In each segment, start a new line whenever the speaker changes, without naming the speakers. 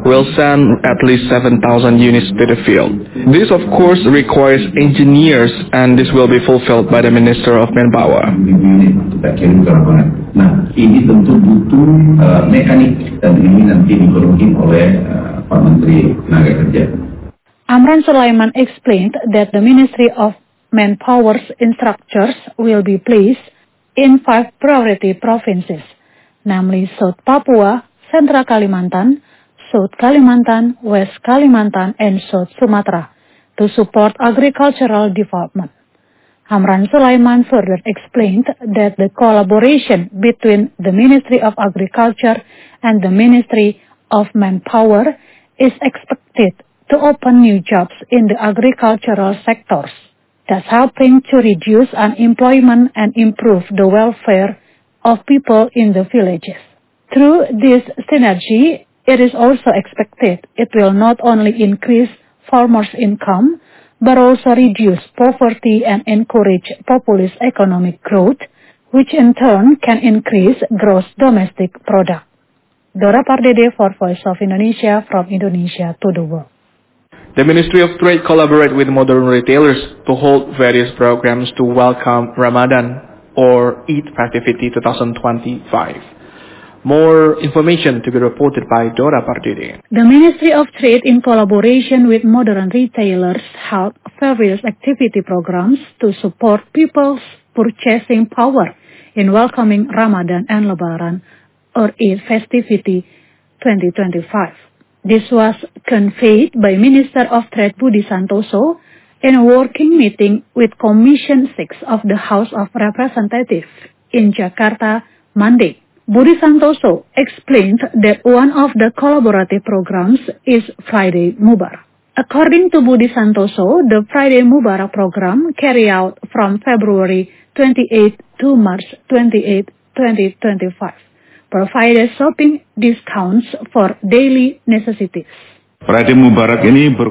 will send at least 7,000 units to the field. This of course requires engineers and this will be fulfilled by the Minister of Manpower.
Kita kirim ke lapangan. Nah, ini tentu butuh mekanik dan ini nanti dipenuhi oleh Pak Menteri Tenaga Kerja.
Amran Sulaiman explained that the Ministry of Manpower's instructors will be placed in 5 priority provinces, namely South Papua, Central Kalimantan, South Kalimantan, West Kalimantan, and South Sumatra to support agricultural development. Amran Sulaiman further explained that the collaboration between the Ministry of Agriculture and the Ministry of Manpower is expected to open new jobs in the agricultural sectors, thus helping to reduce unemployment and improve the welfare of people in the villages. Through this synergy, it is also expected it will not only increase farmers' income, but also reduce poverty and encourage populist economic growth, which in turn can increase gross domestic product. Dora Pardede for Voice of Indonesia from Indonesia to the world.
The Ministry of Trade collaborates with modern retailers to hold various programs to welcome Ramadan or Eid Festivity 2025. More information to be reported by Dora Pardede.
The Ministry of Trade, in collaboration with modern retailers, held various activity programs to support people's purchasing power in welcoming Ramadan and Lebaran or Eid Festivity 2025. This was conveyed by Minister of Trade Budi Santoso in a working meeting with Commission 6 of the House of Representatives in Jakarta Monday. Budi Santoso explained that one of the collaborative programs is Friday Mubarak. According to Budi Santoso, the Friday Mubarak program carried out from February 28 to March 28, 2025. Provided shopping discounts for daily necessities.
Friday Mubarak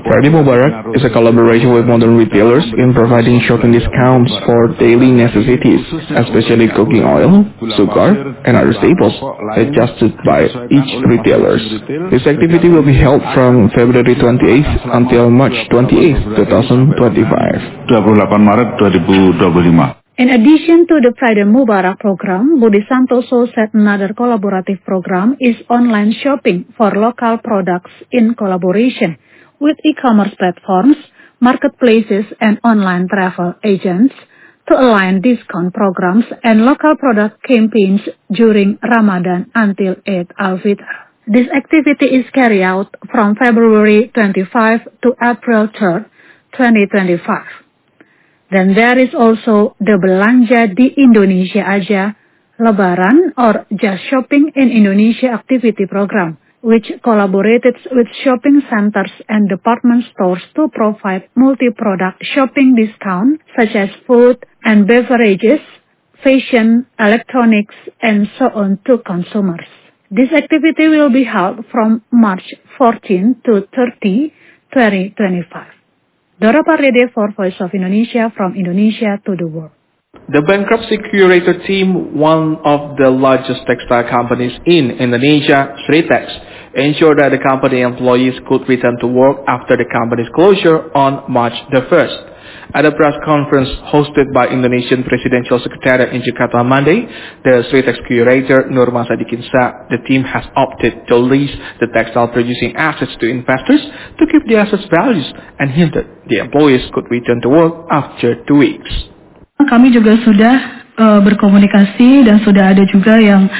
is a collaboration with modern retailers in providing shopping discounts for daily necessities, especially cooking oil, sugar, and other staples, adjusted by each retailer. This activity will be held from February 28th until March 28th, 2025.
28 Maret 2025.
In addition to the Friday Mubarak program, Budi Santoso said another collaborative program is online shopping for local products in collaboration with e-commerce platforms, marketplaces, and online travel agents to align discount programs and local product campaigns during Ramadan until Eid al-Fitr. This activity is carried out from February 25 to April 3, 2025. Then there is also the Belanja di Indonesia Aja Lebaran or Just Shopping in Indonesia activity program, which collaborated with shopping centers and department stores to provide multi-product shopping discounts such as food and beverages, fashion, electronics, and so on to consumers. This activity will be held from March 14 to 30, 2025. Dora Pardede for Voice of Indonesia from Indonesia to the world.
The bankruptcy curator team, one of the largest textile companies in Indonesia, Sritex, ensured that the company employees could return to work after the company's closure on March the 1st. At a press conference hosted by Indonesian Presidential Secretariat in Jakarta Monday, the Sritex curator Nurma Sadikin said the team has opted to lease the textile producing assets to investors to keep the assets values and hinted the employees could return to work after 2 weeks.
Kami juga sudah berkomunikasi dan sudah ada juga yang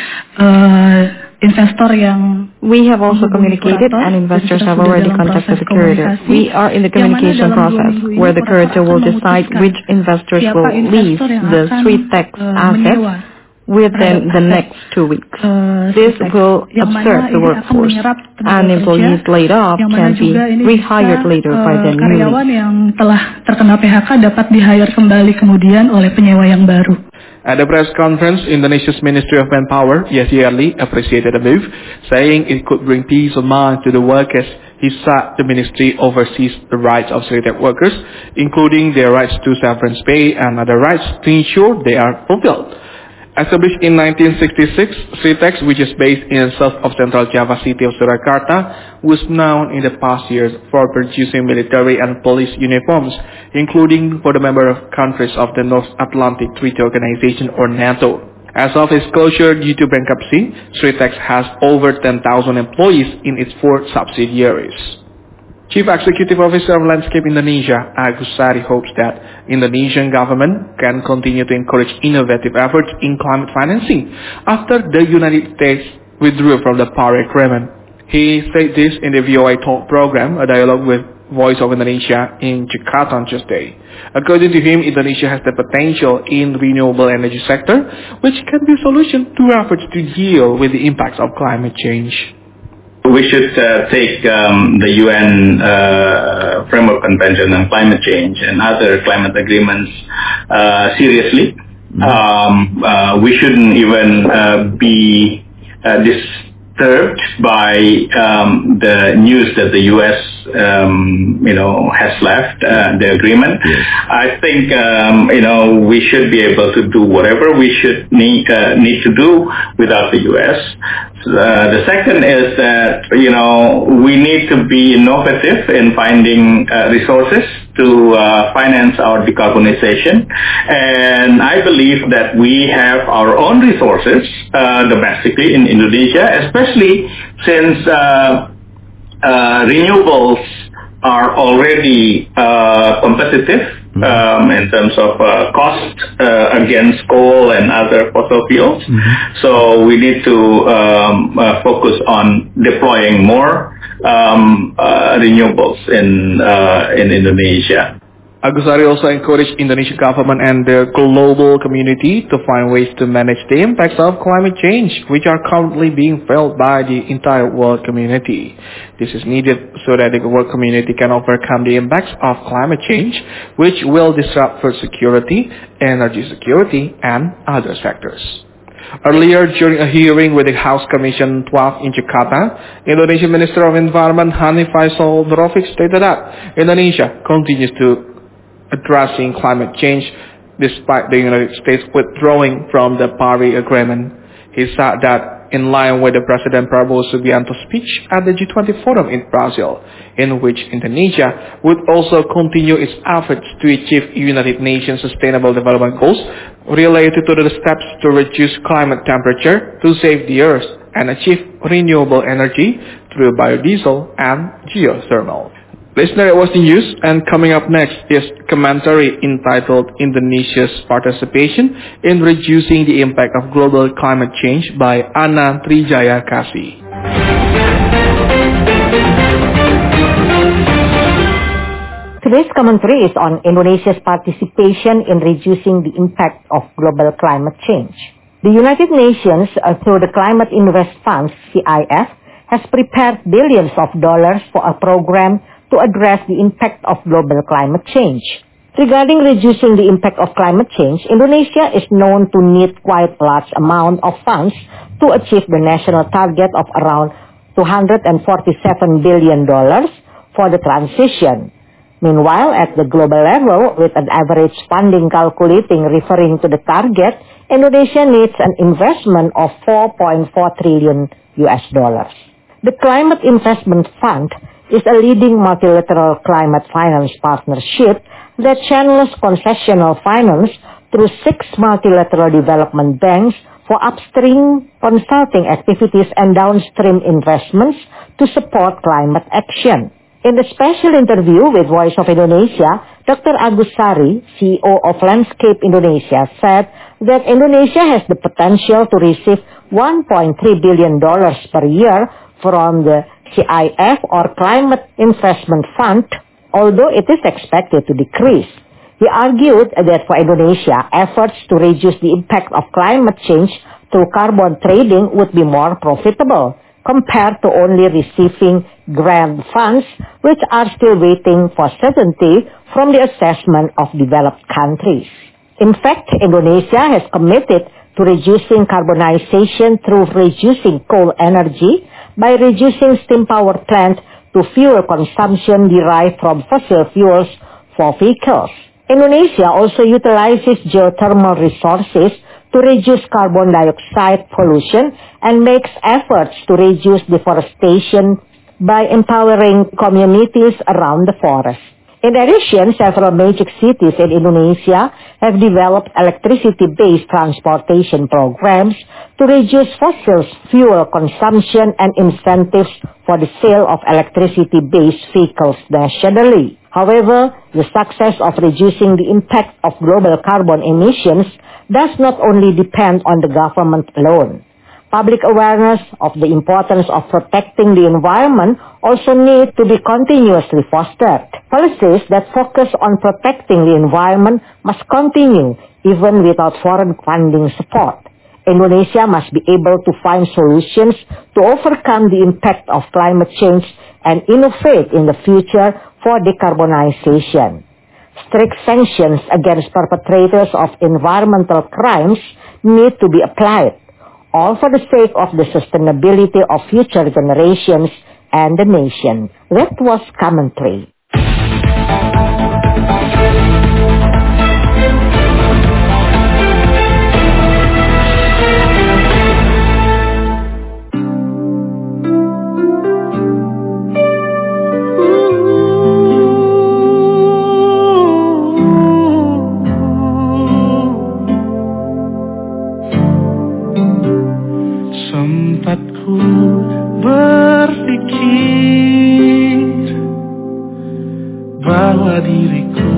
investor yang
we have also communicated and investors have already contacted the curator. We are in the communication process where the curator will decide which investors will lease the Sritex assets within the next 2 weeks. This will observe the workforce, and employees laid off can be rehired later by the new
karyawan yang telah terkena PHK dapat di-hire kembali kemudian oleh penyewa yang baru.
At the press conference, Indonesia's Ministry of Manpower, Yassi Ali, appreciated the move, saying it could bring peace of mind to the workers. He said the ministry oversees the rights of Sritex workers, including their rights to severance pay and other rights to ensure they are fulfilled. Established in 1966, Sritex, which is based in south of central Java city of Surakarta, was known in the past years for producing military and police uniforms, including for the member countries of the North Atlantic Treaty Organization or NATO. As of its closure due to bankruptcy, Sritex has over 10,000 employees in its 4 subsidiaries. Chief Executive Officer of Landscape Indonesia, Agus Sari, hopes that Indonesian government can continue to encourage innovative efforts in climate financing after the United States withdrew from the Paris Agreement. He said this in the VOA Talk program, a dialogue with Voice of Indonesia in Jakarta on Tuesday. According to him, Indonesia has the potential in renewable energy sector, which can be a solution to efforts to deal with the impacts of climate change.
We should take the UN Framework Convention on Climate Change and other climate agreements seriously. We shouldn't even be disturbed by the news that the US, has left the agreement. Yes. I think, we should be able to do whatever we should need to do without the US. The second is that, we need to be innovative in finding resources to finance our decarbonization. And I believe that we have our own resources domestically in Indonesia, especially since renewables are already competitive in terms of cost against coal and other fossil fuels. So we need to focus on deploying more renewables in Indonesia.
Agus Sari also encouraged Indonesian government and the global community to find ways to manage the impacts of climate change, which are currently being felt by the entire world community. This is needed so that the world community can overcome the impacts of climate change, which will disrupt food security, energy security, and other sectors. Earlier, during a hearing with the House Commission 12 in Jakarta, Indonesian Minister of Environment Hanif Faisal Nurrofiq stated that Indonesia continues to addressing climate change despite the United States withdrawing from the Paris Agreement. He said that in line with the President Prabowo Subianto speech at the G20 Forum in Brazil, in which Indonesia would also continue its efforts to achieve United Nations Sustainable Development Goals related to the steps to reduce climate temperature, to save the earth, and achieve renewable energy through biodiesel and geothermal. Listener, it was the news, and coming up next is commentary entitled Indonesia's Participation in Reducing the Impact of Global Climate Change by Anna Trijaya Kasih.
Today's commentary is on Indonesia's participation in reducing the impact of global climate change. The United Nations, through the Climate Invest Fund, CIF, has prepared billions of dollars for a program to address the impact of global climate change. Regarding reducing the impact of climate change, Indonesia is known to need quite large amount of funds to achieve the national target of around $247 billion for the transition. Meanwhile, at the global level, with an average funding calculating referring to the target, Indonesia needs an investment of $4.4 trillion. The Climate Investment Fund is a leading multilateral climate finance partnership that channels concessional finance through 6 multilateral development banks for upstream consulting activities and downstream investments to support climate action. In the special interview with Voice of Indonesia, Dr. Agus Sari, CEO of Landscape Indonesia, said that Indonesia has the potential to receive $1.3 billion per year from the CIF or Climate Investment Fund, although it is expected to decrease. He argued that for Indonesia, efforts to reduce the impact of climate change through carbon trading would be more profitable compared to only receiving grant funds, which are still waiting for certainty from the assessment of developed countries. In fact, Indonesia has committed to reducing carbonization through reducing coal energy by reducing steam power plants to fuel consumption derived from fossil fuels for vehicles. Indonesia also utilizes geothermal resources to reduce carbon dioxide pollution and makes efforts to reduce deforestation by empowering communities around the forest. In addition, several major cities in Indonesia have developed electricity-based transportation programs to reduce fossil fuel consumption and incentives for the sale of electricity-based vehicles nationally. However, the success of reducing the impact of global carbon emissions does not only depend on the government alone. Public awareness of the importance of protecting the environment also need to be continuously fostered. Policies that focus on protecting the environment must continue even without foreign funding support. Indonesia must be able to find solutions to overcome the impact of climate change and innovate in the future for decarbonization. Strict sanctions against perpetrators of environmental crimes need to be applied, all for the sake of the sustainability of future generations and the nation. That was commentary.
Bahwa diriku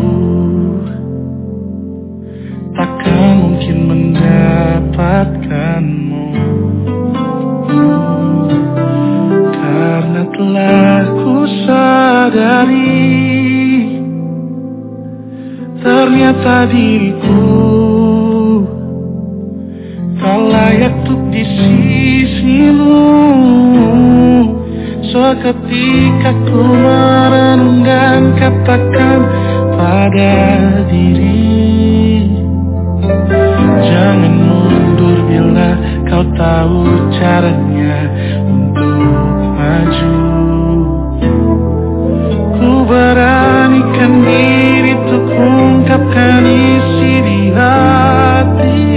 takkan mungkin mendapatkanmu, karena telah ku sadari ternyata diriku tak layak untuk di sisimu. Seketika ku merenung dan katakan pada diri, jangan mundur bila kau tahu caranya untuk maju. Ku beranikan diri untuk ungkapkan isi di hati.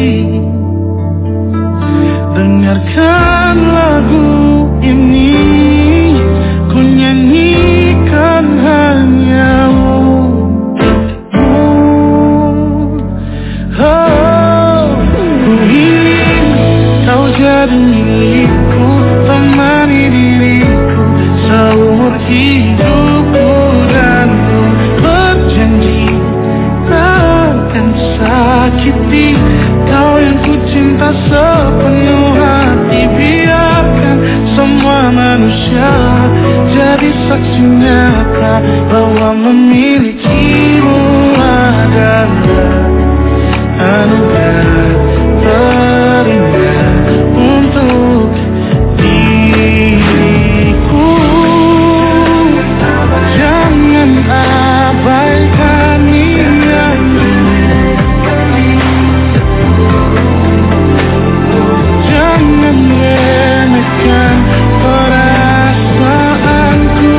Dengarkan lagu ini, ku nyanyikan hanya untukmu. Oh, ku ingin kau jadi milikku, temani diriku seumur hidupku, dan ku berjanji takkan sakiti kau yang ku cinta sepenuh hati. Biarkan semua manusia jadi saksi nyata bahwa memilikimu adalah anugerah terindah untuk diriku. Jangan abaikan niatmu, jangan remehkan perasaanku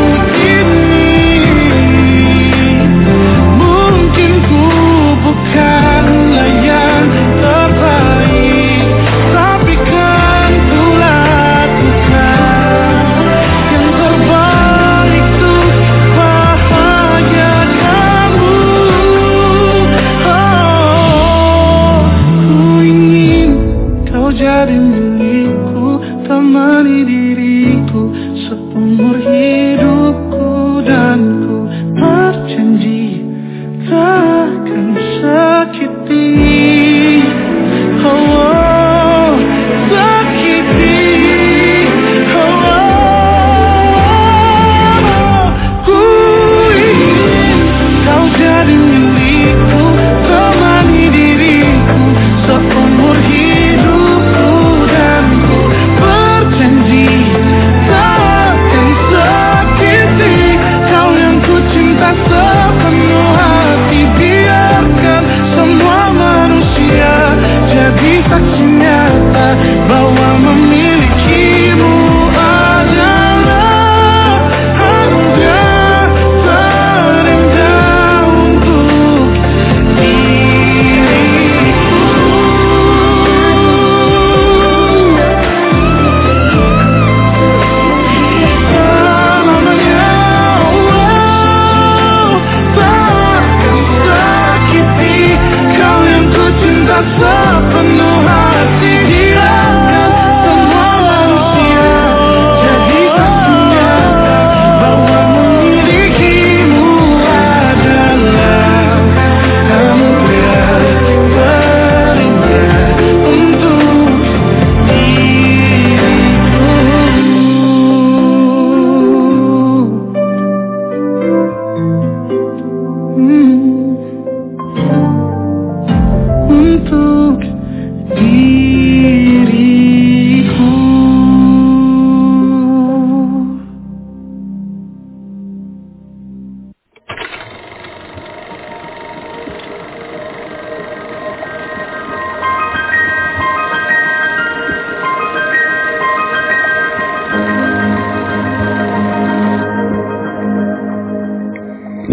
ini. Mungkin ku bukanlah yang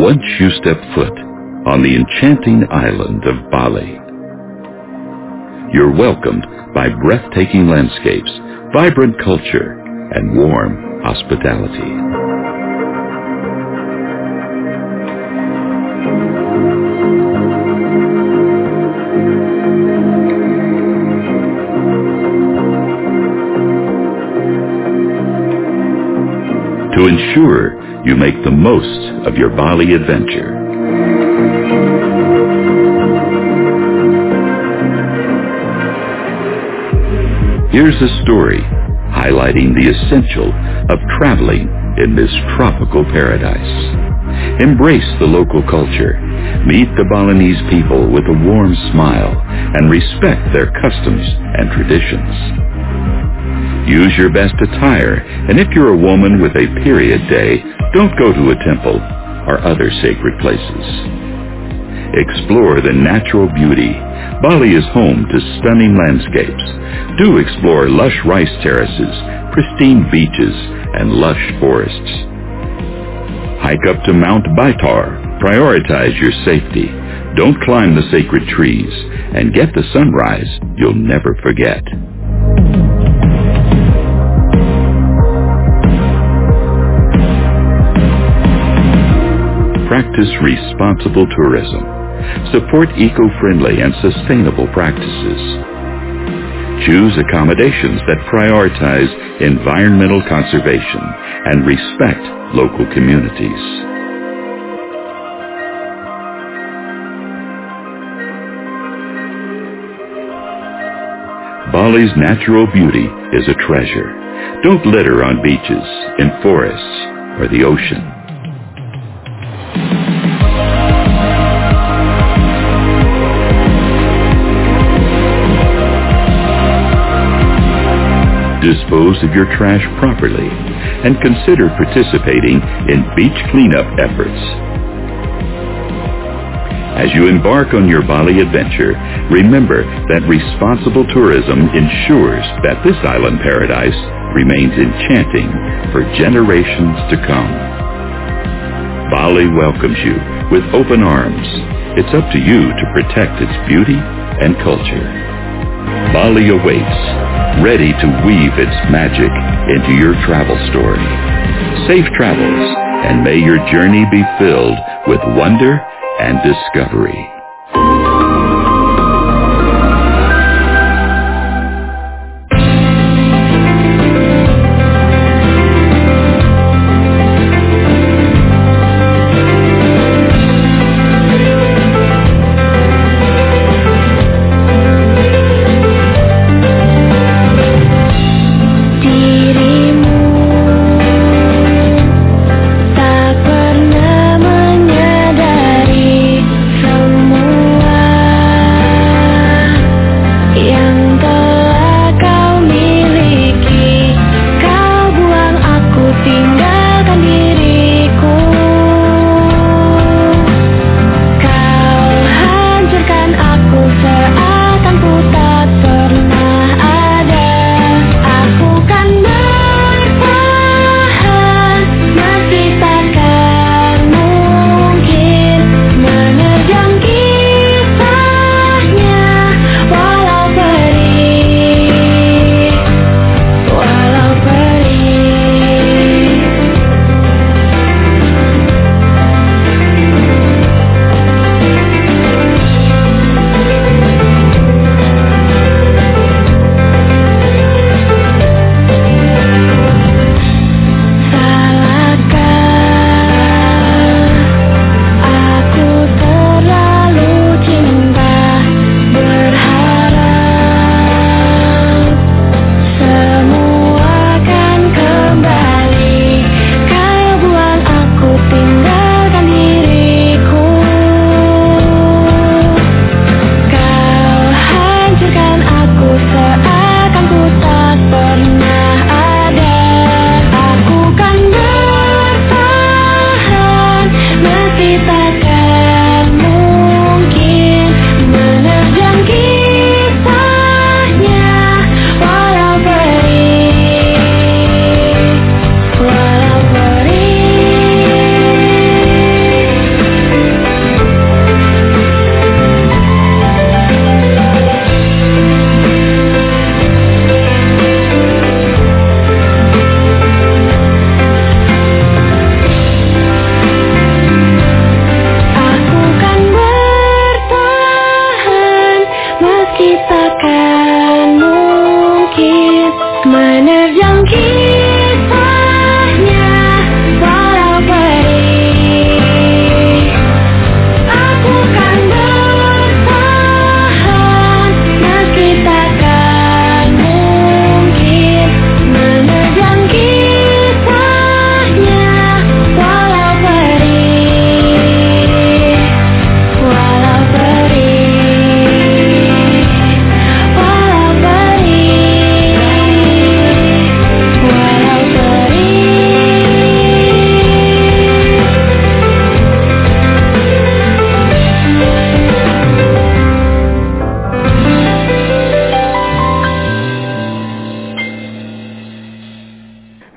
once you step foot on the enchanting island of Bali. You're welcomed by breathtaking landscapes, vibrant culture, and warm hospitality. To ensure you make the most of your Bali adventure, here's a story highlighting the essential of traveling in this tropical paradise. Embrace the local culture, meet the Balinese people with a warm smile, and respect their customs and traditions. Use your best attire, and if you're a woman with a period day, don't go to a temple or other sacred places. Explore the natural beauty. Bali is home to stunning landscapes. Do explore lush rice terraces, pristine beaches, and lush forests. Hike up to Mount Baitar. Prioritize your safety. Don't climb the sacred trees, and get the sunrise you'll never forget. Practice responsible tourism. Support eco-friendly and sustainable practices. Choose accommodations that prioritize environmental conservation and respect local communities. Bali's natural beauty is a treasure. Don't litter on beaches, in forests, or the ocean. Dispose of your trash properly and consider participating in beach cleanup efforts. As you embark on your Bali adventure, remember that responsible tourism ensures that this island paradise remains enchanting for generations to come. Bali welcomes you with open arms. It's up to you to protect its beauty and culture. Bali awaits, ready to weave its magic into your travel story. Safe travels, and may your journey be filled with wonder and discovery.
Tak pernah menyadari semua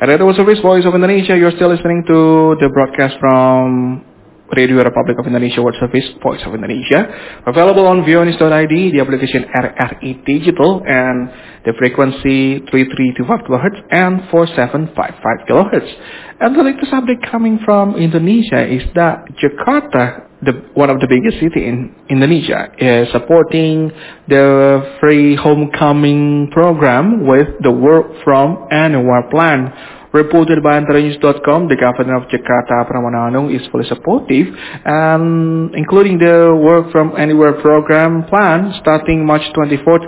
Radio Service Voice of Indonesia, you're still listening to the broadcast from Radio Republic of Indonesia World Service Voice of Indonesia, available on voice.id, the application RRI Digital, and the frequency 3325 kHz and 4755 kHz. And the latest update coming from Indonesia is that Jakarta, one of the biggest city in Indonesia, is supporting the free homecoming program with the Work From Anywhere plan. Reported by Antaranews.com, the governor of Jakarta, Pramono Anung, is fully supportive, and including the Work From Anywhere program plan starting March 24th,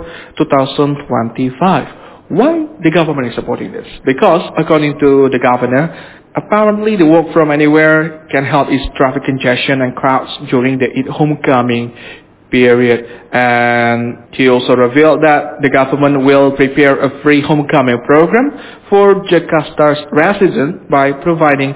2025. Why the government is supporting this? Because, according to the governor, apparently the Work From Anywhere can help ease traffic congestion and crowds during the homecoming period. And he also revealed that the government will prepare a free homecoming program for Jakarta's residents by providing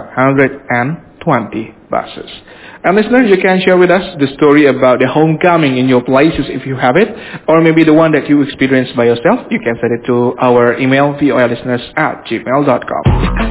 520 buses. And listeners, you can share with us the story about the homecoming in your places if you have it, or maybe the one that you experienced by yourself. You can send it to our email, voilisteners@gmail.com.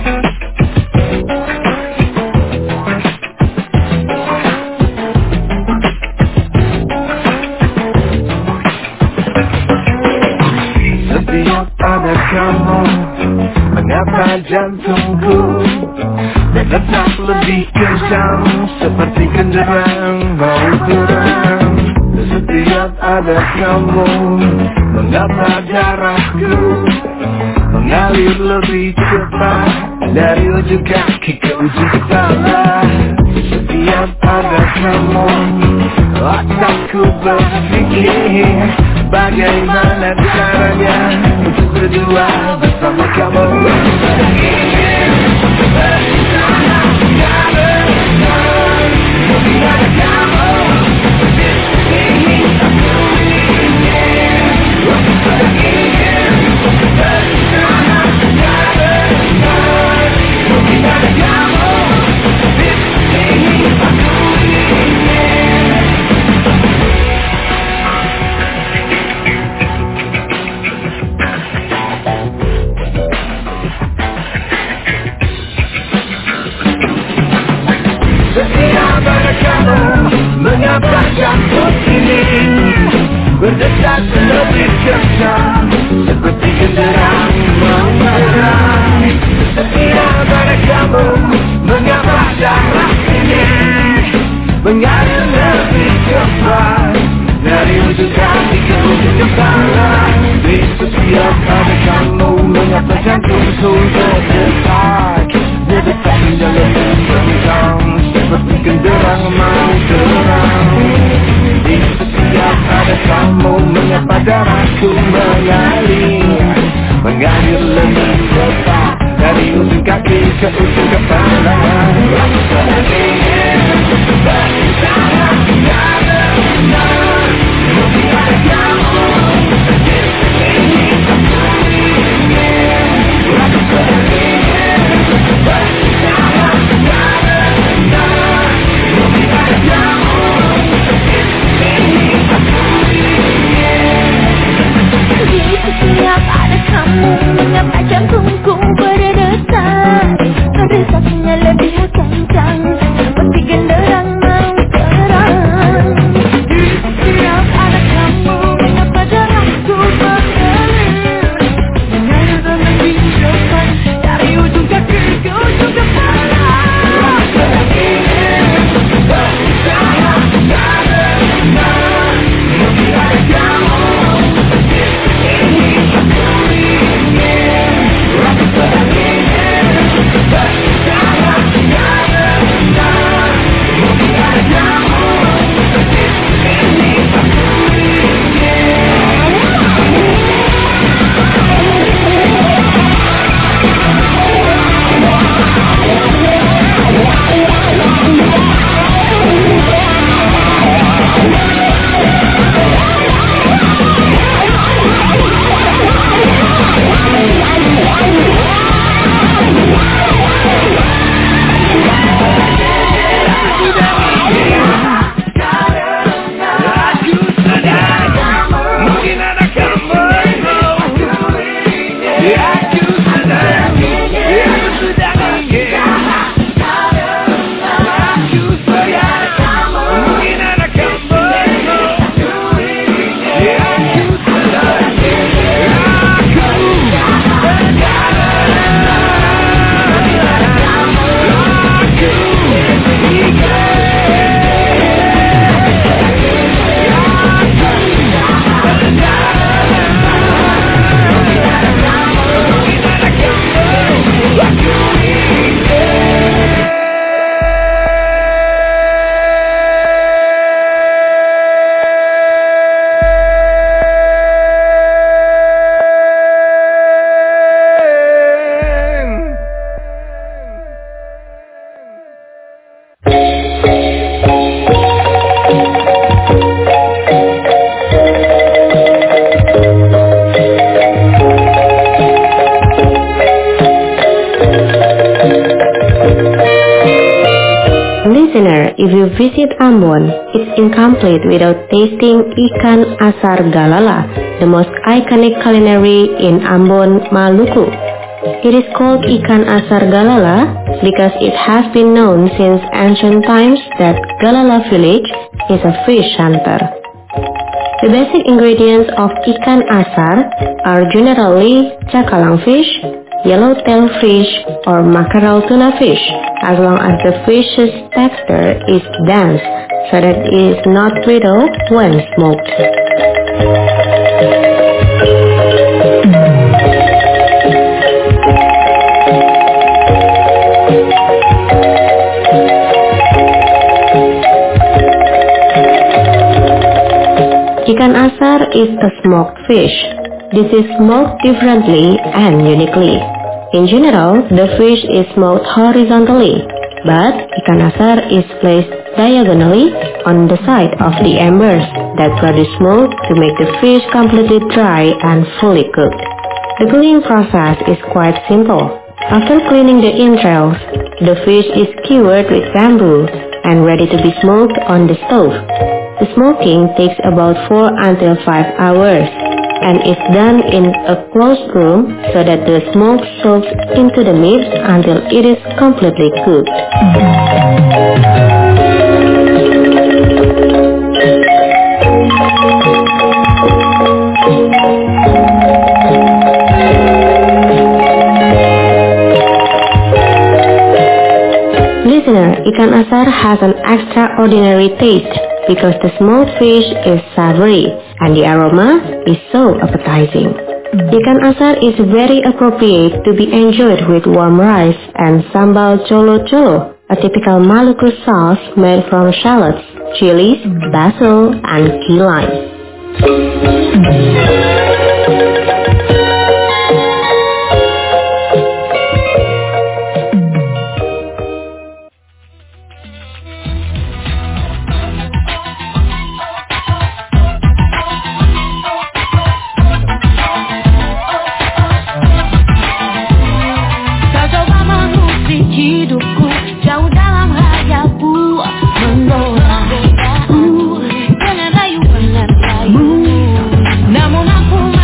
Ada kamu, mengapa jantungku berdetak lebih kencang seperti kendaraan mau terang. Setiap ada kamu, mengapa darahku mengalir lebih cepat dari ujung kaki ke ujung kepala. Setiap ada kamu, otakku berpikir bagaimana caranya untuk berdua bersama kamu. Mengapa jantung ini berdetak lebih kencang seperti kendaraan mau terang. Setiap pada kamu, mengapa darah ini mengalir lebih cepat dari ujung kaki ke ujung kepala. Di setiap pada kamu, mengapa jantungku berdetak hingga lebih kencang seperti kendaraan mau terang. Di setiap ada kamu, mengapa darahku mengalir lebih cepat dari ujung kaki ke ujung kepala.
Setiap ada kamu, mengapa jantungku berdetak lebih Listener, if you visit Ambon, it's incomplete without tasting ikan asar galala, the most iconic culinary in Ambon, Maluku. It is called ikan asar galala because it has been known since ancient times that Galala village is a fish hunter. The basic ingredients of ikan asar are generally cakalang fish, yellowtail fish, or mackerel tuna fish, as long as the fish's texture is dense so that it is not brittle when smoked. Ikan asar is a smoked fish. This is smoked differently and uniquely. In general, the fish is smoked horizontally, but ikan asar is placed diagonally on the side of the embers that were smoked to make the fish completely dry and fully cooked. The cooking process is quite simple. After cleaning the entrails, the fish is skewered with bamboo and ready to be smoked on the stove. The smoking takes about 4 until 5 hours and is done in a closed room so that the smoke soaks into the meat until it is completely cooked. Listener, ikan asar has an extraordinary taste because the smoked fish is savory and the aroma is so appetizing. Ikan asar is very appropriate to be enjoyed with warm rice and sambal colo-colo, a typical Maluku sauce made from shallots, chilies, basil, and key lime.
Namun aku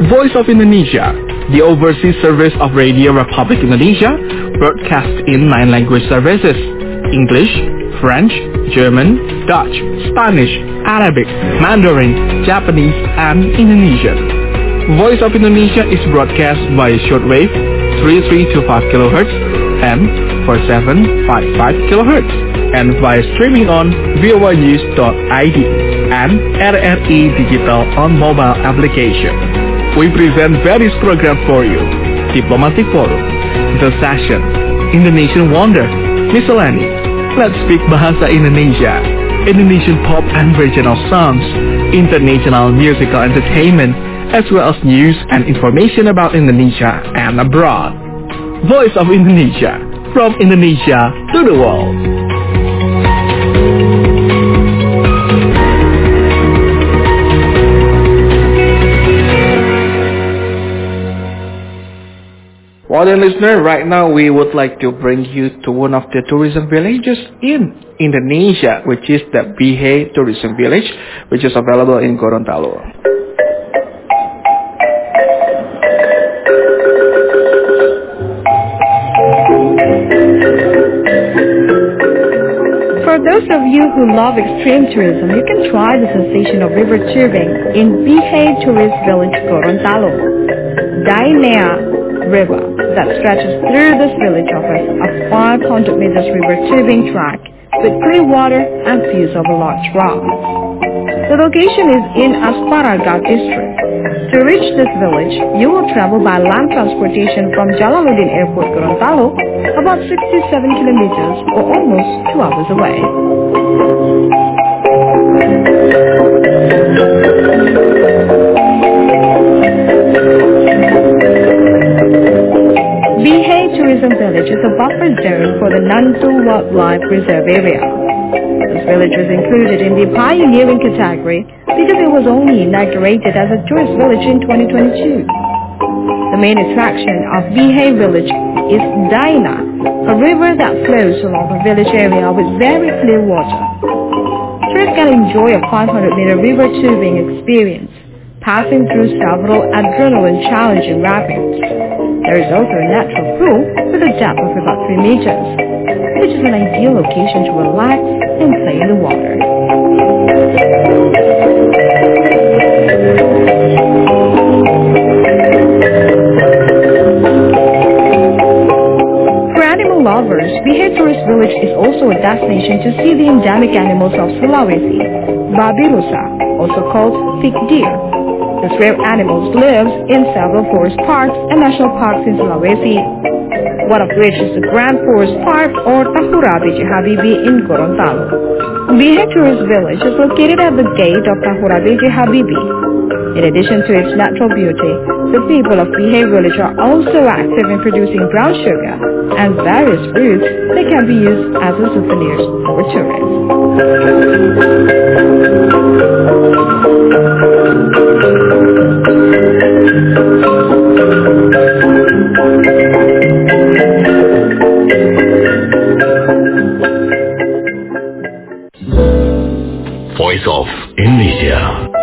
Voice of Indonesia, the overseas service of Radio Republic Indonesia, broadcasts in 9 language services: English, French, German, Dutch, Spanish, Arabic, Mandarin, Japanese, and Indonesian. Voice of Indonesia is broadcast via shortwave 3325 kHz and 4755 kHz and via streaming on voanews.id and RRI Digital on mobile application. We present various programs for you: Diplomatic Forum, The Session, Indonesian Wonder, Miscellany, Let's Speak Bahasa Indonesia, Indonesian pop and regional songs, international musical entertainment, as well as news and information about Indonesia and abroad. Voice of Indonesia, from Indonesia to the world. Well then, listener, right now we would like to bring you to one of the tourism villages in Indonesia, which is the Bihai Tourism Village, which is available in Gorontalo.
For those of you who love extreme tourism, you can try the sensation of river tubing in Bihai Tourist Village, Gorontalo. Dainea River that stretches through this village offers a 500 meters river tubing track with clear water and views of large rocks. The location is in Asparagat district. To reach this village, you will travel by land transportation from Jalaluddin Airport, Gorontalo, about 67 kilometers or almost 2 hours away. Bihai Tourism Village is a buffer zone for the Nantu Wildlife Reserve area. This village was included in the pioneering category because it was only inaugurated as a tourist village in 2022. The main attraction of Bihai Village is Daina, a river that flows along the village area with very clear water. Tourists can enjoy a 500-meter river tubing experience, passing through several adrenaline-challenging rapids. There is also a natural pool with a depth of about 3 meters, which is an ideal location to relax and play in the water. For animal lovers, Bihai Tourist Village is also a destination to see the endemic animals of Sulawesi, babi rusa, also called thick deer. This rare animal lives in several forest parks and national parks in Sulawesi, one of which is the Grand Forest Park or Tahura B.J. Habibie in Gorontalo. Bihai Tourist Village is located at the gate of Tahura B.J. Habibie. In addition to its natural beauty, the people of Bihai Village are also active in producing brown sugar and various fruits that can be used as a souvenirs for tourists.
Voice of Indonesia.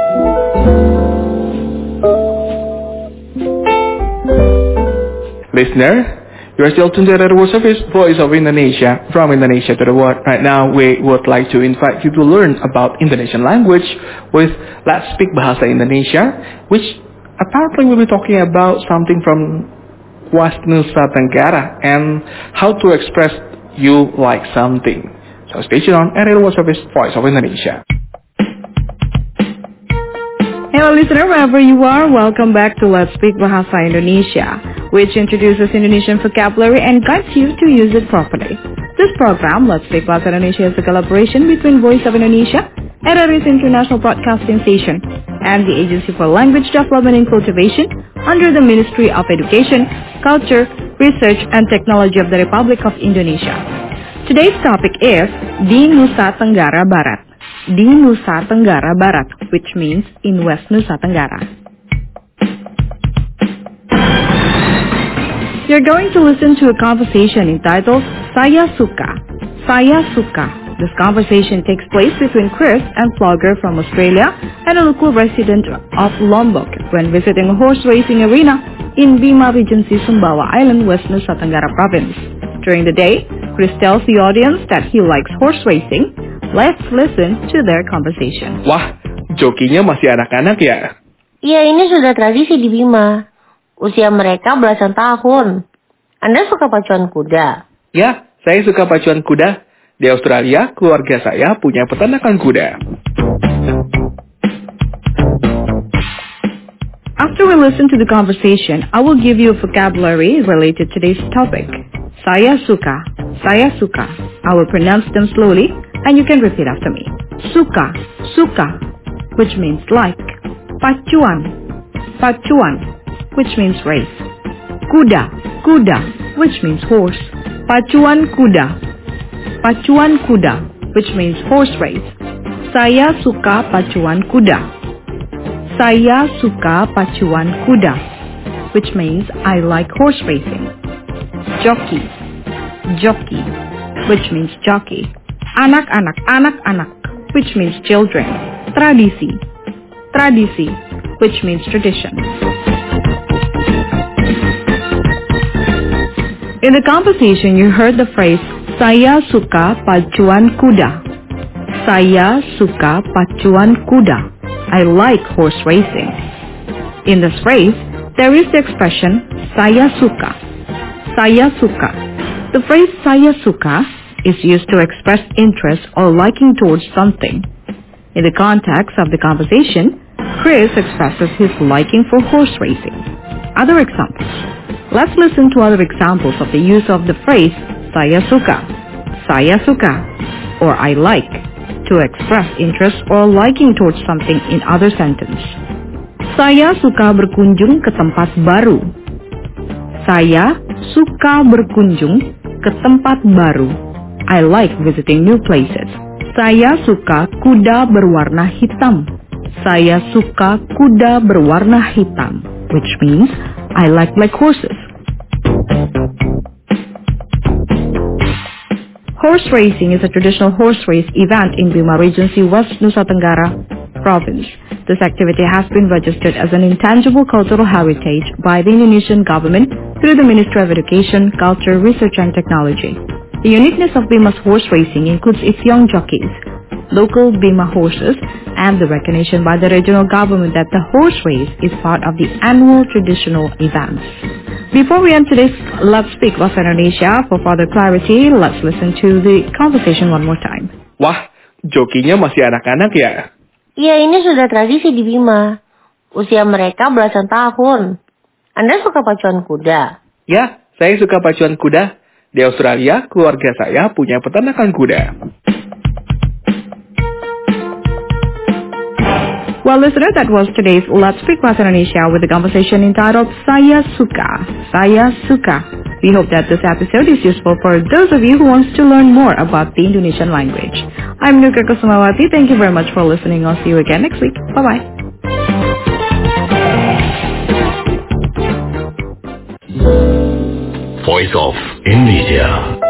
Listener, you are still tuned to the World Service, Voice of Indonesia, from Indonesia to the world. Right now, we would like to invite you to learn about Indonesian language with Let's Speak Bahasa Indonesia, which apparently we'll be talking about something from West Nusa Tenggara and how to express you like something. So stay tuned on RRI World Service, Voice of Indonesia.
Hello listener, wherever you are, welcome back to Let's Speak Bahasa Indonesia, which introduces Indonesian vocabulary and guides you to use it properly. This program, Let's Speak Bahasa Indonesia, is a collaboration between Voice of Indonesia, RRI's International Broadcasting Station, and the Agency for Language Development and Cultivation under the Ministry of Education, Culture, Research and Technology of the Republic of Indonesia. Today's topic is Di Nusa Tenggara Barat. Di Nusa Tenggara Barat, which means in West Nusa Tenggara. You're going to listen to a conversation entitled Saya Suka. Saya Suka. This conversation takes place between Chris and vlogger from Australia and a local resident of Lombok, when visiting a horse racing arena in Bima Regency, Sumbawa Island, West Nusa Tenggara Province. During the day, Chris tells the audience that he likes horse racing. Let's listen to their conversation.
Wah, jokinya masih anak-anak ya?
Iya, ini sudah tradisi di Bima. Usia mereka belasan tahun. Anda suka pacuan kuda?
Ya, saya suka pacuan kuda. Di Australia, keluarga saya punya peternakan kuda.
After we listen to the conversation, I will give you a vocabulary related to today's topic. Saya suka, saya suka. I will pronounce them slowly and you can repeat after me. Suka, suka, which means like. Pacuan, pacuan, which means race. Kuda, kuda, which means horse. Pacuan kuda, pacuan kuda, which means horse race. Saya suka pacuan kuda. Saya suka pacuan kuda, which means I like horse racing. Jockey, jockey, which means jockey. Anak-anak, anak-anak, which means children. Tradisi, tradisi, which means tradition. In the conversation, you heard the phrase, saya suka pacuan kuda. Saya suka pacuan kuda. I like horse racing. In this phrase, there is the expression, saya suka. Saya suka. The phrase saya suka is used to express interest or liking towards something. In the context of the conversation, Chris expresses his liking for horse racing. Other examples. Let's listen to other examples of the use of the phrase saya suka, or I like, to express interest or liking towards something in other sentence. Saya suka berkunjung ke tempat baru. Saya suka berkunjung ke tempat baru. I like visiting new places. Saya suka kuda berwarna hitam. Saya suka kuda berwarna hitam, which means I like black horses. Horse racing is a traditional horse race event in Bima Regency, West Nusa Tenggara Province. This activity has been registered as an intangible cultural heritage by the Indonesian government through the Ministry of Education, Culture, Research and Technology. The uniqueness of Bima's horse racing includes its young jockeys, local Bima horses, and the recognition by the regional government that the horse race is part of the annual traditional events. Before we end today's Let's Speak Bahasa Indonesia, for further clarity, let's listen to the conversation one more time.
Wah, jokinya masih anak-anak ya?
Iya, ini sudah tradisi di Bima. Usia mereka belasan tahun. Anda suka pacuan kuda?
Ya, saya suka pacuan kuda. Di Australia, keluarga saya punya peternakan kuda.
Well, listener, that was today's Let's Speak Bahasa Indonesia with the conversation entitled Saya Suka, Saya Suka. We hope that this episode is useful for those of you who want to learn more about the Indonesian language. I'm Nuka Kusumawati. Thank you very much for listening. I'll see you again next week. Bye-bye.
Voice of Indonesia.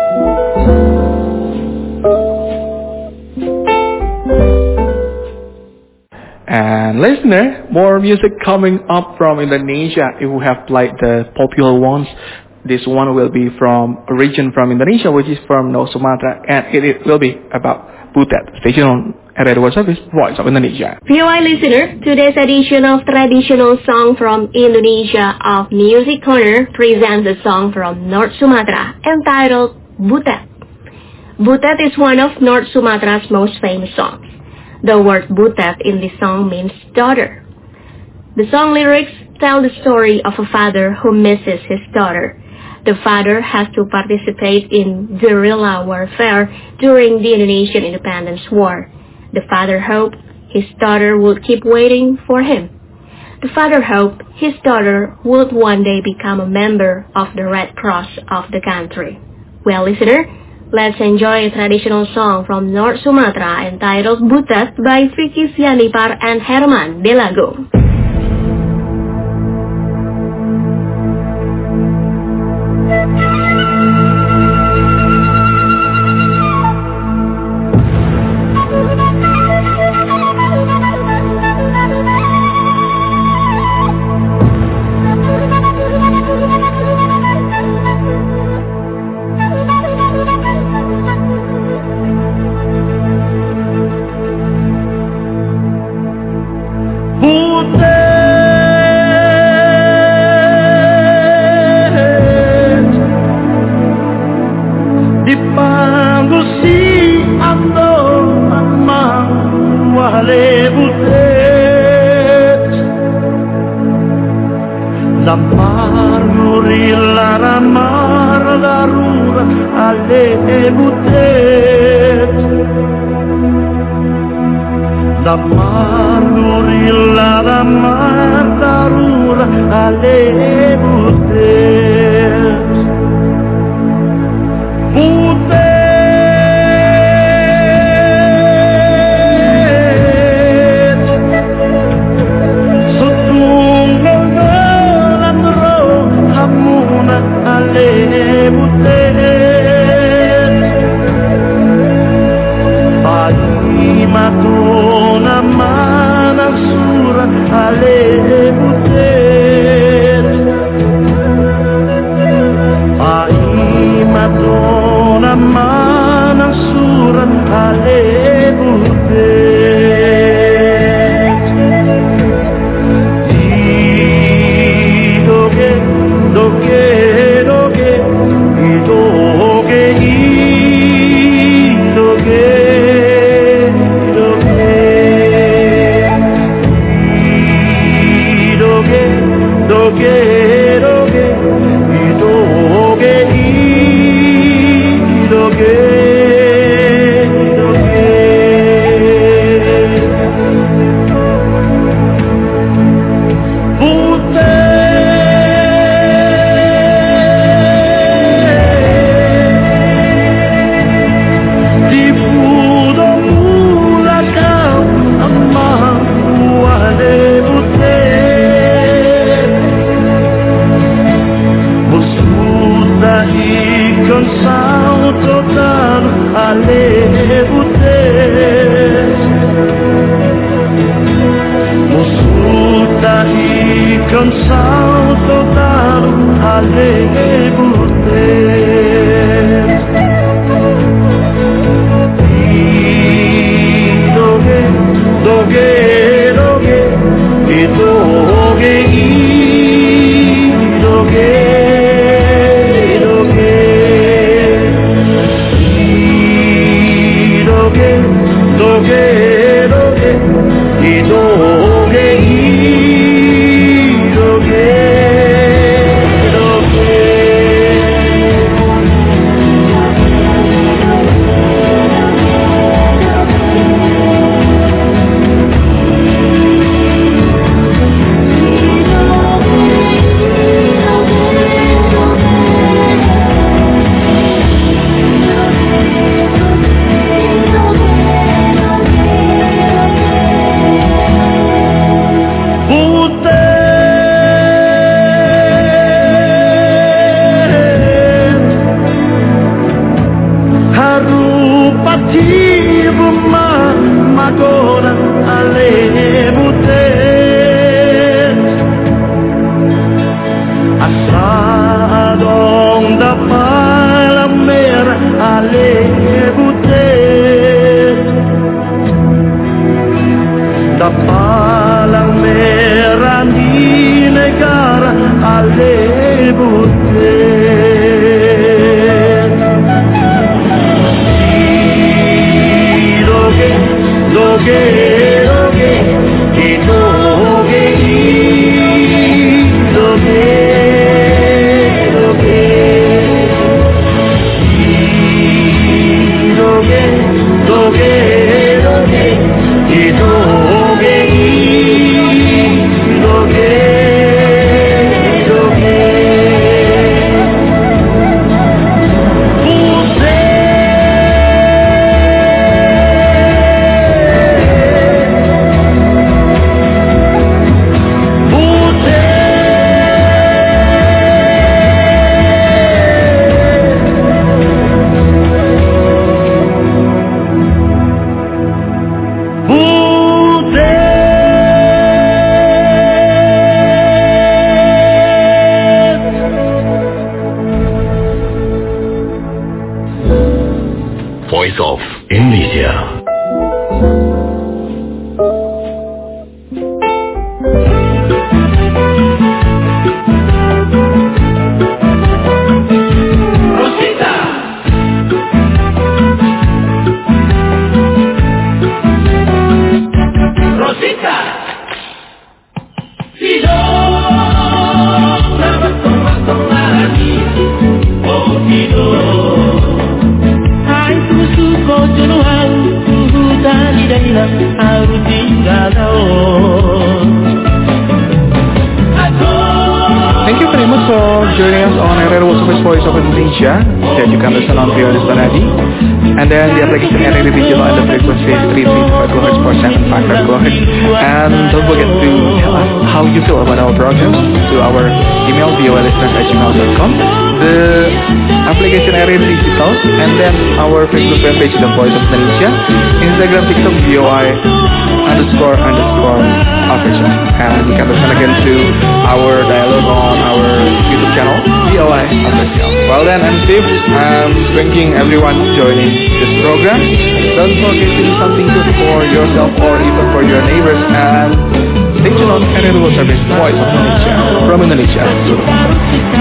And listener, more music coming up from Indonesia. If we have played the popular ones, this one will be from a region from Indonesia, which is from North Sumatra, and it will be about Butet, station on Radio Service, Voice of Indonesia.
VOA listener, today's edition of Traditional Song from Indonesia of Music Corner presents a song from North Sumatra entitled Butet. Butet is one of North Sumatra's most famous songs. The word Butet in this song means daughter. The song lyrics tell the story of a father who misses his daughter. The father has to participate in guerrilla warfare during the Indonesian Independence War. The father hoped his daughter would keep waiting for him. The father hoped his daughter would one day become a member of the Red Cross of the country. Well, listener, let's enjoy a traditional song from North Sumatra entitled Butet by Vicky Sianipar and Herman Delago.
Damar gorilla ramar darura alle butet Damar gorilla ramar darura alle butet Madonna mana sura ale butet Ai Madonna mana sura ale butet Doge doge doge doge doge
very much for joining us on RRI Voice of Indonesia that you can listen on Pio Disparadi, and then the application RRI Digital at the frequency 335 kHz per 755 kHz. And don't forget to tell us how you feel about our program to our email voilisteners@gmail.com, the application RRI Digital, and then our Facebook fan page The Voice of Indonesia, Instagram, TikTok, VOI_official. And you can listen again to our dialogue on our YouTube channel, VOI official. Well then, I'm Steve. I'm thanking everyone joining this program. Don't forget to do something good for yourself or even for your neighbors. And stay tuned on RRI World Service, Voice of Indonesia, from Indonesia to the world.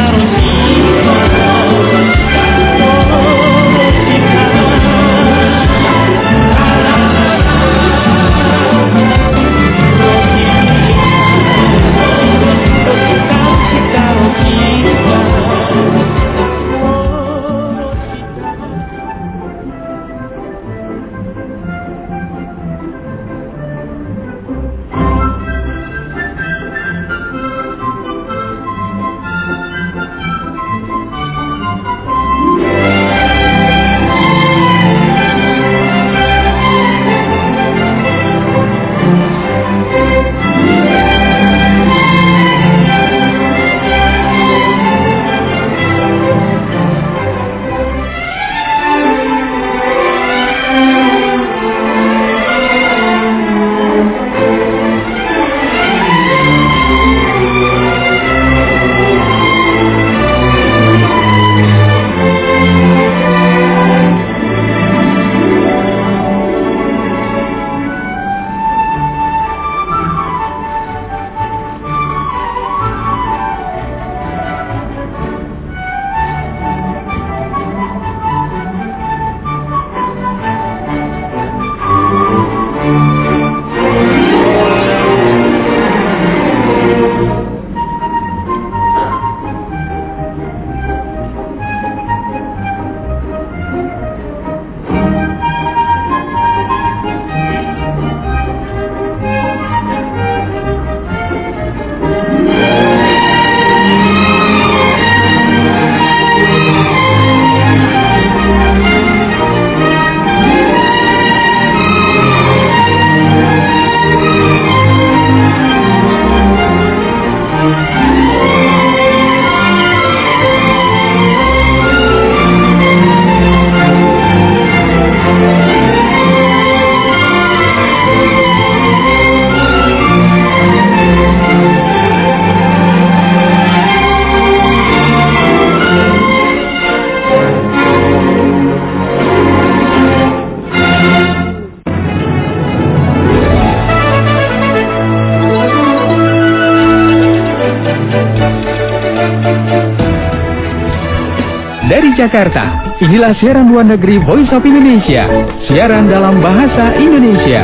Dari Jakarta, inilah siaran luar negeri Voice of Indonesia, siaran dalam bahasa Indonesia.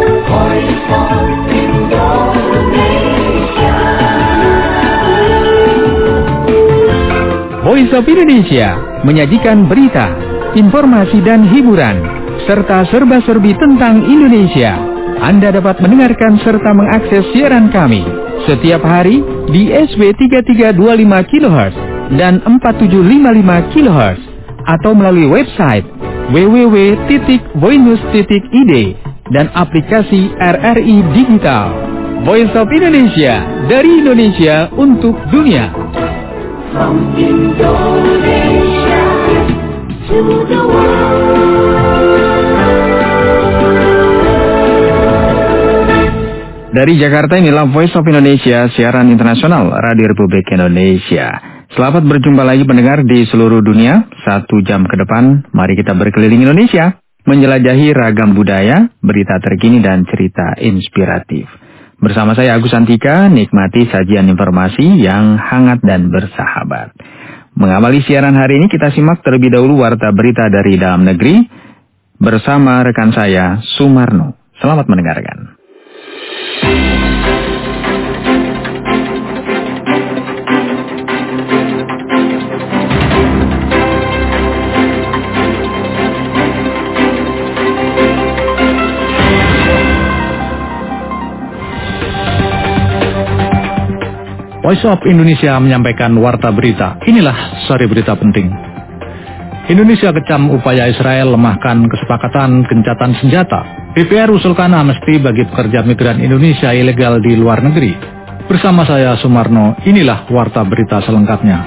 Voice of Indonesia menyajikan berita, informasi dan hiburan, serta serba-serbi tentang Indonesia. Anda dapat mendengarkan serta mengakses siaran kami setiap hari di SW 3325 kHz dan 4755 kHz atau melalui website www.voinenews.id dan aplikasi RRI Digital. Voice of Indonesia, dari Indonesia untuk dunia. From Indonesia to the world. Dari Jakarta, inilah Voice of Indonesia, siaran internasional Radio Republik Indonesia. Selamat berjumpa lagi pendengar di seluruh dunia. 1 jam ke depan, mari kita berkeliling Indonesia, menjelajahi ragam budaya, berita terkini dan cerita inspiratif. Bersama saya Agus Antika, nikmati sajian informasi yang hangat dan bersahabat. Mengawali siaran hari ini, kita simak terlebih dahulu warta berita dari dalam negeri bersama rekan saya Sumarno. Selamat mendengarkan.
Voice of Indonesia menyampaikan warta berita. Inilah sari berita penting. Indonesia kecam upaya Israel lemahkan kesepakatan gencatan senjata. DPR usulkan amnesti bagi pekerja migran Indonesia ilegal di luar negeri. Bersama saya Sumarno, inilah warta berita selengkapnya.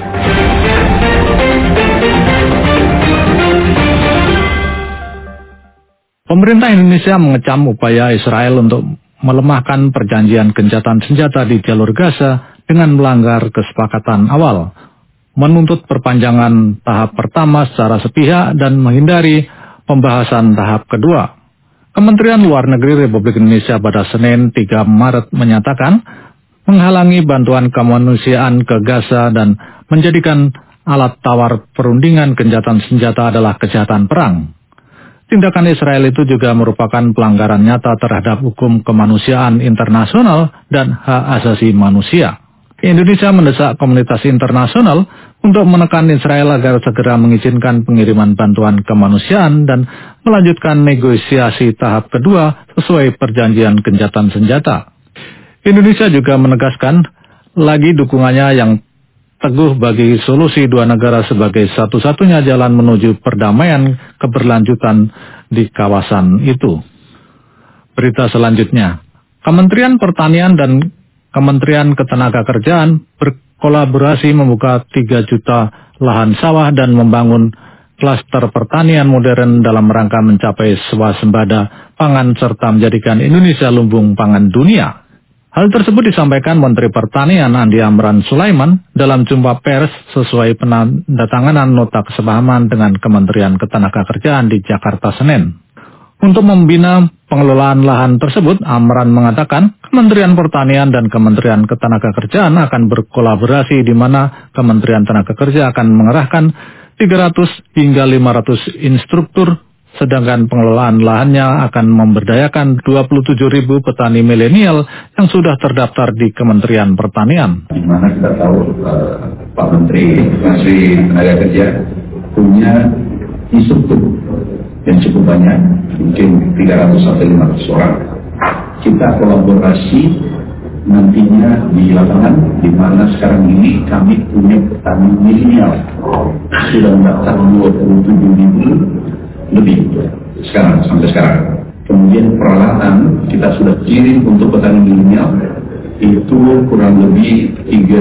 Pemerintah Indonesia mengecam upaya Israel untuk melemahkan perjanjian gencatan senjata di jalur Gaza dengan melanggar kesepakatan awal, menuntut perpanjangan tahap pertama secara sepihak dan menghindari pembahasan tahap kedua. Kementerian Luar Negeri Republik Indonesia pada Senin 3 Maret menyatakan menghalangi bantuan kemanusiaan ke Gaza dan menjadikan alat tawar perundingan gencatan senjata adalah kejahatan perang. Tindakan Israel itu juga merupakan pelanggaran nyata terhadap hukum kemanusiaan internasional dan hak asasi manusia. Indonesia mendesak komunitas internasional untuk menekan Israel agar segera mengizinkan pengiriman bantuan kemanusiaan dan melanjutkan negosiasi tahap kedua sesuai perjanjian gencatan senjata. Indonesia juga menegaskan lagi dukungannya yang teguh bagi solusi dua negara sebagai satu-satunya jalan menuju perdamaian keberlanjutan di kawasan itu. Berita selanjutnya, Kementerian Pertanian dan Kementerian Ketenagakerjaan berkolaborasi membuka 3 juta lahan sawah dan membangun klaster pertanian modern dalam rangka mencapai swasembada pangan serta menjadikan Indonesia lumbung pangan dunia. Hal tersebut disampaikan Menteri Pertanian Andi Amran Sulaiman dalam jumpa pers sesuai penandatanganan nota kesepahaman dengan Kementerian Ketenagakerjaan di Jakarta Senin. Untuk membina pengelolaan lahan tersebut, Amran mengatakan Kementerian Pertanian dan Kementerian Ketenagakerjaan akan berkolaborasi di mana Kementerian Tenaga Kerja akan mengerahkan 300 hingga 500 instruktur, sedangkan pengelolaan lahannya akan memberdayakan 27.000 petani milenial yang sudah terdaftar di Kementerian Pertanian.
Di mana kita tahu Pak Menteri Tenaga Kerja punya instruktur yang cukup banyak, mungkin 300 sampai 500 orang. Kita kolaborasi nantinya di lapangan, di mana sekarang ini kami punya petani milenial sudah mendaftar 27.000 lebih sekarang sampai sekarang. Kemudian peralatan kita sudah kirim untuk petani milenial itu kurang lebih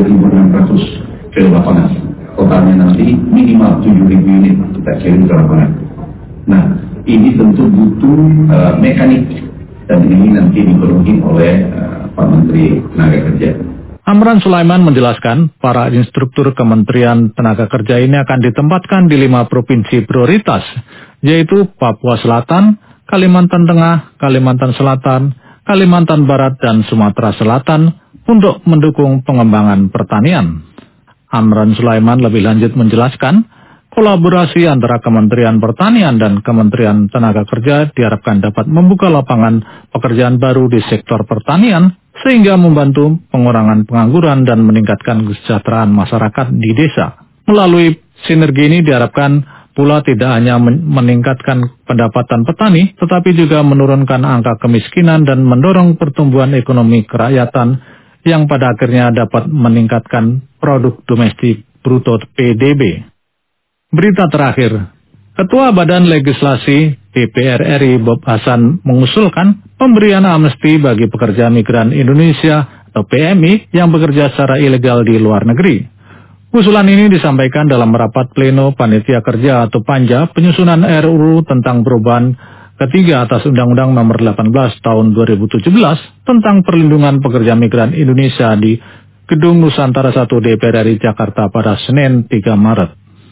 3.600 ke lapangan. Totalnya nanti minimal 7.000 unit kita kirim ke lapangan. Nah, ini tentu butuh mekanik dan ini nanti dipenuhi oleh Pak Menteri Tenaga Kerja.
Amran Sulaiman menjelaskan para instruktur Kementerian Tenaga Kerja ini akan ditempatkan di 5 provinsi prioritas, yaitu Papua Selatan, Kalimantan Tengah, Kalimantan Selatan, Kalimantan Barat, dan Sumatera Selatan untuk mendukung pengembangan pertanian. Amran Sulaiman lebih lanjut menjelaskan, kolaborasi antara Kementerian Pertanian dan Kementerian Tenaga Kerja diharapkan dapat membuka lapangan pekerjaan baru di sektor pertanian sehingga membantu pengurangan pengangguran dan meningkatkan kesejahteraan masyarakat di desa. Melalui sinergi ini diharapkan pula tidak hanya meningkatkan pendapatan petani, tetapi juga menurunkan angka kemiskinan dan mendorong pertumbuhan ekonomi kerakyatan yang pada akhirnya dapat meningkatkan produk domestik bruto PDB. Berita terakhir, Ketua Badan Legislasi DPR RI Bob Hasan mengusulkan pemberian amnesti bagi pekerja migran Indonesia atau PMI yang bekerja secara ilegal di luar negeri. Usulan ini disampaikan dalam rapat pleno Panitia Kerja atau Panja penyusunan RUU tentang perubahan ketiga atas Undang-Undang Nomor 18 Tahun 2017 tentang perlindungan pekerja migran Indonesia di Gedung Nusantara 1 DPR RI Jakarta pada Senin 3 Maret.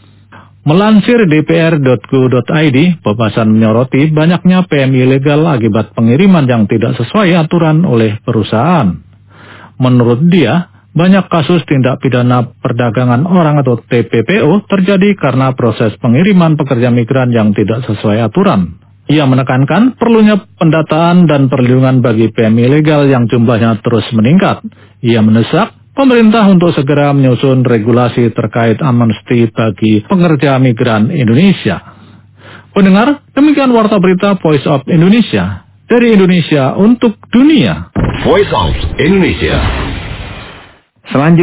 Melansir dpr.go.id, Bob Hasan menyoroti banyaknya PMI ilegal akibat pengiriman yang tidak sesuai aturan oleh perusahaan. Menurut dia, banyak kasus tindak pidana perdagangan orang atau TPPO terjadi karena proses pengiriman pekerja migran yang tidak sesuai aturan. Ia menekankan perlunya pendataan dan perlindungan bagi PMI ilegal yang jumlahnya terus meningkat. Ia mendesak pemerintah untuk segera menyusun regulasi terkait amnesti bagi pekerja migran Indonesia. Pendengar, demikian warta berita Voice of Indonesia. Dari Indonesia untuk dunia.
Voice of Indonesia.
Selanjutnya